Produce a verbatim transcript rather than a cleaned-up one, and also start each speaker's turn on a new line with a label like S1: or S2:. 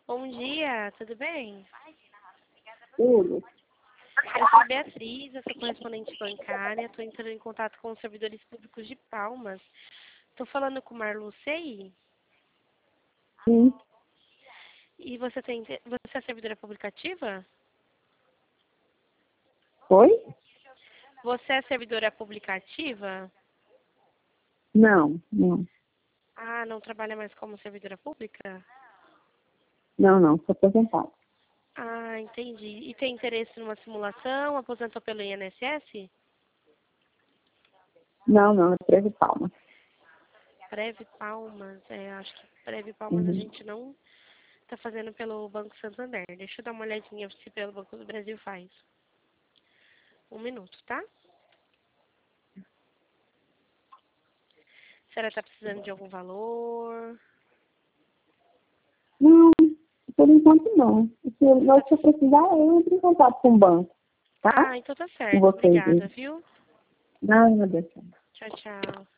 S1: Bom dia, tudo bem?
S2: Tudo.
S1: Eu sou Beatriz, eu sou correspondente bancária, estou entrando em contato com os servidores públicos de Palmas. Estou falando com o Marlucei.
S2: Sim.
S1: E você, tem, você é servidora pública ativa?
S2: Oi?
S1: Você é servidora pública ativa?
S2: Não, não.
S1: Ah, não trabalha mais como servidora pública?
S2: Não, não, sou aposentada.
S1: Ah, entendi. E tem interesse numa simulação? Aposentou pelo I N S S?
S2: Não, não, é Preve Palma.
S1: Breve Palmas, é, acho que Breve Palmas a
S2: Uhum.
S1: gente não está fazendo pelo Banco Santander. Deixa eu dar uma olhadinha se pelo Banco do Brasil faz. Um minuto, tá? A senhora está precisando de algum valor?
S2: Não, por enquanto não. Se eu, se eu precisar, eu entro em contato com o banco, tá?
S1: Ah, então tá
S2: Com
S1: certo.
S2: vocês.
S1: Obrigada, viu?
S2: Não, meu Deus.
S1: Tchau, tchau.